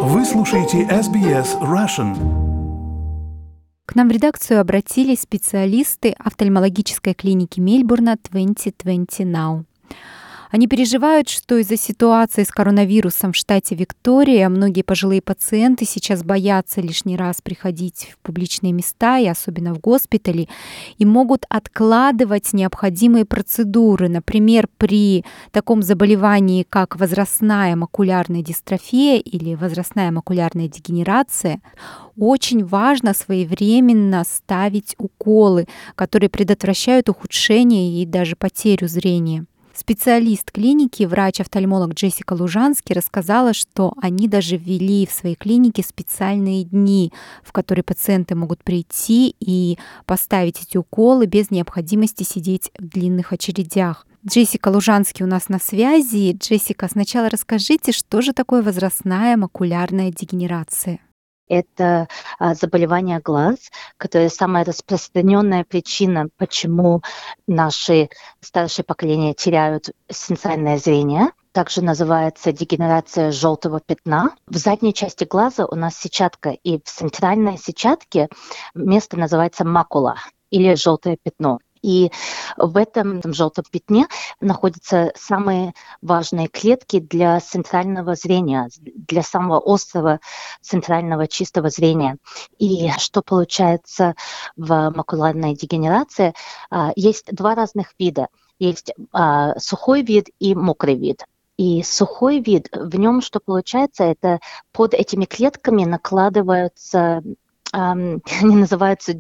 Вы слушаете SBS Russian. К нам в редакцию обратились специалисты офтальмологической клиники Мельбурна 2020 Now. Они переживают, что из-за ситуации с коронавирусом в штате Виктория многие пожилые пациенты сейчас боятся лишний раз приходить в публичные места, и особенно в госпитали, и могут откладывать необходимые процедуры. Например, при таком заболевании, как возрастная макулярная дистрофия или возрастная макулярная дегенерация, очень важно своевременно ставить уколы, которые предотвращают ухудшение и даже потерю зрения. Специалист клиники, врач-офтальмолог Джессика Лужански рассказала, что они даже ввели в своей клинике специальные дни, в которые пациенты могут прийти и поставить эти уколы без необходимости сидеть в длинных очередях. Джессика Лужански у нас на связи. Джессика, сначала расскажите, что же такое возрастная макулярная дегенерация? Это заболевание глаз, которое самая распространенная причина, почему наши старшее поколение теряют сенсорное зрение. Также называется дегенерация желтого пятна. В задней части глаза у нас сетчатка, и в центральной сетчатке место называется макула или желтое пятно. И в этом желтом пятне находятся самые важные клетки для центрального зрения, для самого острого центрального чистого зрения. И что получается в макулярной дегенерации? Есть два разных вида. Есть сухой вид и мокрый вид. И сухой вид, в нем что получается, это под этими клетками накладываются они называются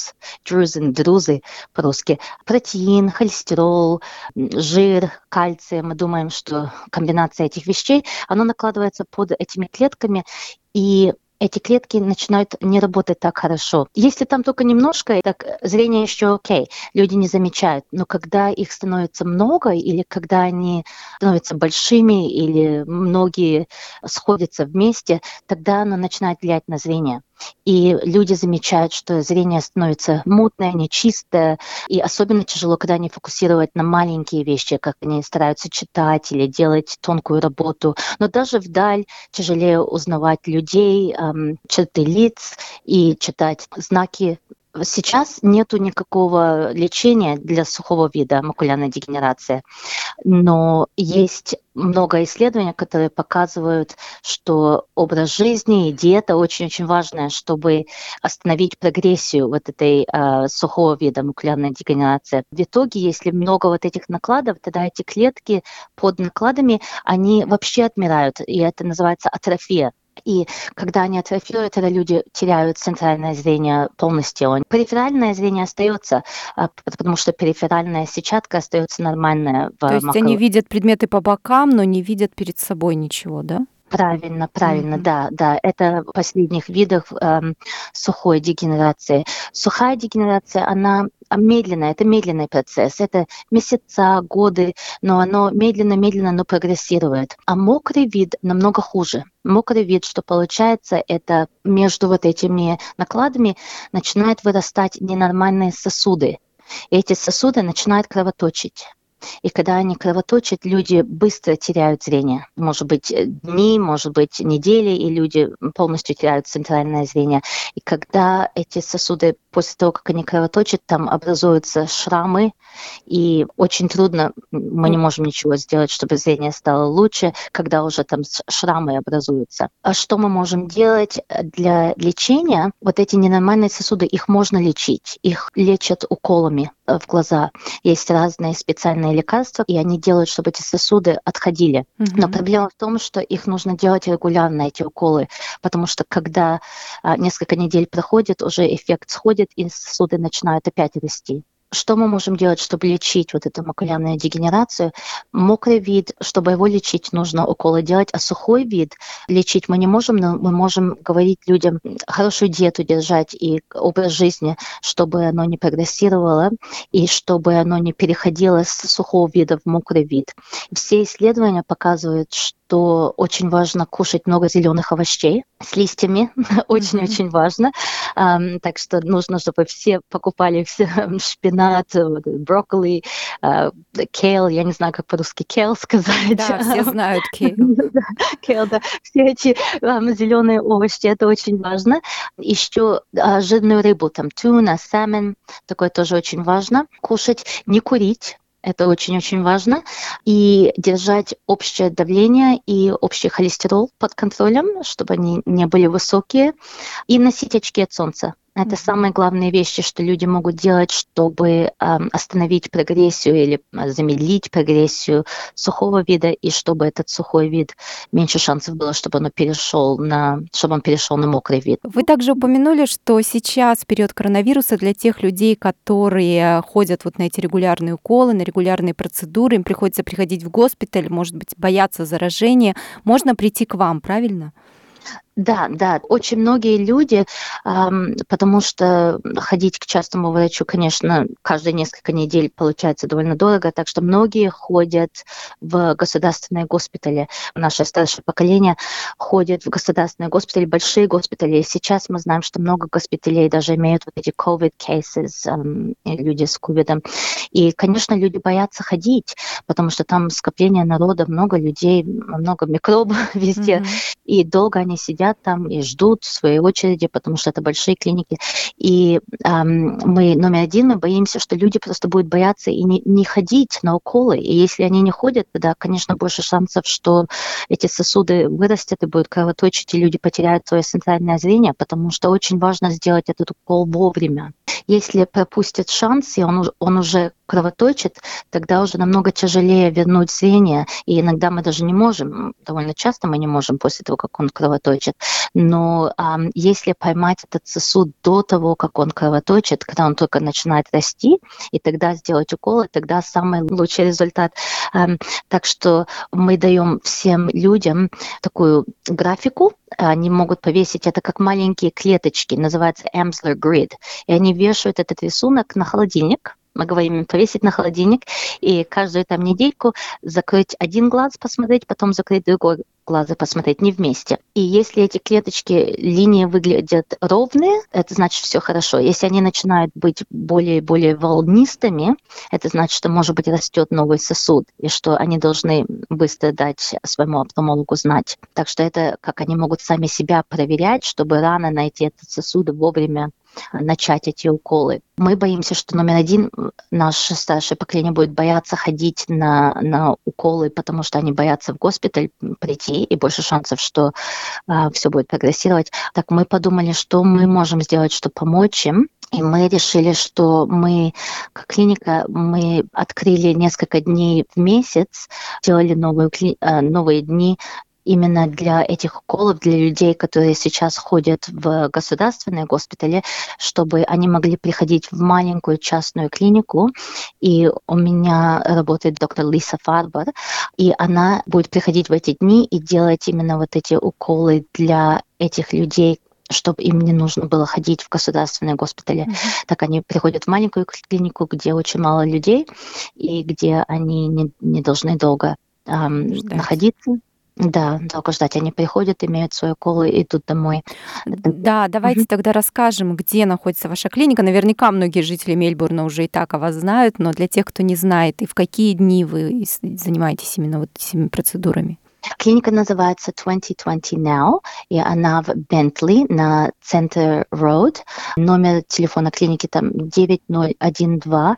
друзы по-русски. Протеин, холестерол, жир, кальций. Мы думаем, что комбинация этих вещей, она накладывается под этими клетками, и эти клетки начинают не работать так хорошо. Если там только немножко, так зрение еще окей, люди не замечают. Но когда их становится много, или когда они становятся большими, или многие сходятся вместе, тогда оно начинает влиять на зрение. И люди замечают, что зрение становится мутное, нечистое, и особенно тяжело, когда они фокусируют на маленькие вещи, как они стараются читать или делать тонкую работу. Но даже вдаль тяжелее узнавать людей, черты лиц и читать знаки. Сейчас нету никакого лечения для сухого вида макулярной дегенерации, но есть много исследований, которые показывают, что образ жизни и диета очень-очень важная, чтобы остановить прогрессию вот этой сухого вида макулярной дегенерации. В итоге, если много вот этих накладов, тогда эти клетки под накладами, они вообще отмирают, и это называется атрофия. И когда они атрофируют, тогда люди теряют центральное зрение полностью. Периферальное зрение остается, потому что периферальная сетчатка остается нормальная. То есть они видят предметы по бокам, но не видят перед собой ничего, да? Правильно, да. Это в последних видах сухой дегенерации. Сухая дегенерация, она медленная, это медленный процесс, это месяца, годы, но оно медленно, но прогрессирует. А мокрый вид намного хуже. Мокрый вид, что получается, это между вот этими накладами начинают вырастать ненормальные сосуды. И эти сосуды начинают кровоточить. И когда они кровоточат, люди быстро теряют зрение. Может быть, дни, может быть, недели, и люди полностью теряют центральное зрение. И когда эти сосуды, после того, как они кровоточат, там образуются шрамы, и очень трудно, мы не можем ничего сделать, чтобы зрение стало лучше, когда уже там шрамы образуются. А что мы можем делать для лечения? Вот эти ненормальные сосуды, их можно лечить. Их лечат уколами в глаза. Есть разные специальные лекарства, и они делают, чтобы эти сосуды отходили. Но проблема в том, что их нужно делать регулярно, эти уколы, потому что когда несколько недель проходит, уже эффект сходит, и сосуды начинают опять расти. Что мы можем делать, чтобы лечить вот эту макулярную дегенерацию? Мокрый вид, чтобы его лечить, нужно уколы делать, а сухой вид лечить мы не можем, но мы можем говорить людям хорошую диету держать и образ жизни, чтобы оно не прогрессировало и чтобы оно не переходило с сухого вида в мокрый вид. Все исследования показывают, что очень важно кушать много зеленых овощей с листьями, очень-очень важно. Так что нужно, чтобы все покупали все шпинат, брокколи, кейл, я не знаю, как по-русски кейл сказать. Да, все знают кейл. Да, кейл, да. Все эти зеленые овощи, это очень важно. Еще жирную рыбу, там туна, salmon, такое тоже очень важно. Кушать, не курить. Это очень-очень важно. И держать общее давление и общий холестерол под контролем, чтобы они не были высокие. И носить очки от солнца. Это самые главные вещи, что люди могут делать, чтобы остановить прогрессию или замедлить прогрессию сухого вида, и чтобы этот сухой вид меньше шансов было, чтобы он перешел на мокрый вид. Вы также упомянули, что сейчас период коронавируса для тех людей, которые ходят вот на эти регулярные уколы, на регулярные процедуры, им приходится приходить в госпиталь, может быть, бояться заражения, можно прийти к вам, правильно? Да, очень многие люди, потому что ходить к частному врачу, конечно, каждые несколько недель получается довольно дорого, так что многие ходят в государственные госпитали. Наше старшее поколение ходит в государственные госпитали, большие госпитали. И сейчас мы знаем, что много госпиталей даже имеют вот эти COVID cases, люди с ковидом. И, конечно, люди боятся ходить, потому что там скопление народа, много людей, много микробов везде, и долго они сидят там и ждут своей очереди, потому что это большие клиники. И мы, номер один, мы боимся, что люди просто будут бояться и не ходить на уколы. И если они не ходят, тогда, конечно, больше шансов, что эти сосуды вырастут и будут кровоточить, и люди потеряют свое центральное зрение, потому что очень важно сделать этот укол вовремя. Если пропустят шанс, и он уже кровоточит, тогда уже намного тяжелее вернуть зрение. И иногда мы даже не можем, довольно часто мы не можем после того, как он кровоточит. Но если поймать этот сосуд до того, как он кровоточит, когда он только начинает расти, и тогда сделать уколы, тогда самый лучший результат. Так что мы даем всем людям такую графику, они могут повесить это как маленькие клеточки, называется Amsler Grid, и они вешают этот рисунок на холодильник. Мы говорим им повесить на холодильник, и каждую там недельку закрыть один глаз, посмотреть, потом закрыть другой глаз и посмотреть, не вместе. И если эти клеточки, линии выглядят ровные, это значит, все хорошо. Если они начинают быть более и более волнистыми, это значит, что, может быть, растет новый сосуд, и что они должны быстро дать своему офтальмологу знать. Так что это как они могут сами себя проверять, чтобы рано найти этот сосуд и вовремя начать эти уколы. Мы боимся, что номер один, наше старшее поколение будет бояться ходить на уколы, потому что они боятся в госпиталь прийти, и больше шансов, что все будет прогрессировать. Так мы подумали, что мы можем сделать, чтобы помочь им. И мы решили, что мы, как клиника, мы открыли несколько дней в месяц, делали новые дни именно для этих уколов, для людей, которые сейчас ходят в государственные госпитали, чтобы они могли приходить в маленькую частную клинику. И у меня работает доктор Лиса Фарбер, и она будет приходить в эти дни и делать именно вот эти уколы для этих людей, чтобы им не нужно было ходить в государственные госпитали. Так они приходят в маленькую клинику, где очень мало людей, и где они не должны долго находиться. Да, долго ждать. Они приходят, имеют свои уколы и идут домой. Да, давайте тогда расскажем, где находится ваша клиника. Наверняка многие жители Мельбурна уже и так о вас знают, но для тех, кто не знает, и в какие дни вы занимаетесь именно вот этими процедурами? Клиника называется 2020 Now, и она в Бентли на Center Road. Номер телефона клиники там 9012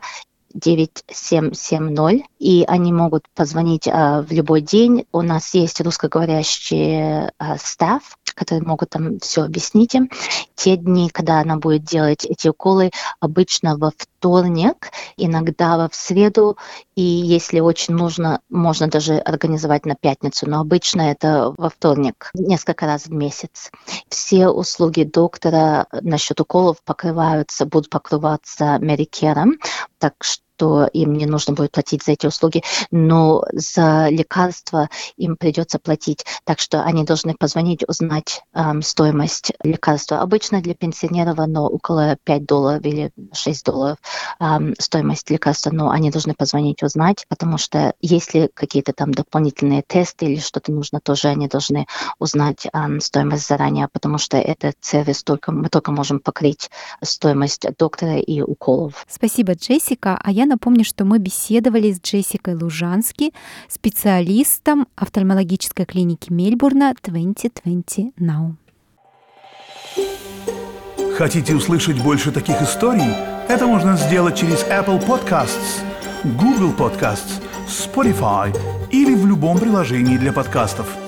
9770, и они могут позвонить в любой день. У нас есть русскоговорящий стаф, которые могут там все объяснить им. Те дни, когда она будет делать эти уколы, обычно во вторник, иногда в среду, и если очень нужно, можно даже организовать на пятницу, но обычно это во вторник, несколько раз в месяц. Все услуги доктора насчет уколов будут покрываться Medicare, так что что им не нужно будет платить за эти услуги, но за лекарства им придется платить. Так что они должны позвонить, узнать стоимость лекарства. Обычно для пенсионеров оно около $5 или $6 стоимость лекарства, но они должны позвонить, узнать, потому что если какие-то там дополнительные тесты или что-то нужно, тоже они должны узнать стоимость заранее, потому что этот сервис мы только можем покрыть стоимость доктора и уколов. Спасибо, Джессика. А я напомню, что мы беседовали с Джессикой Лужански, специалистом офтальмологической клиники Мельбурна 2020 Now. Хотите услышать больше таких историй? Это можно сделать через Apple Podcasts, Google Podcasts, Spotify или в любом приложении для подкастов.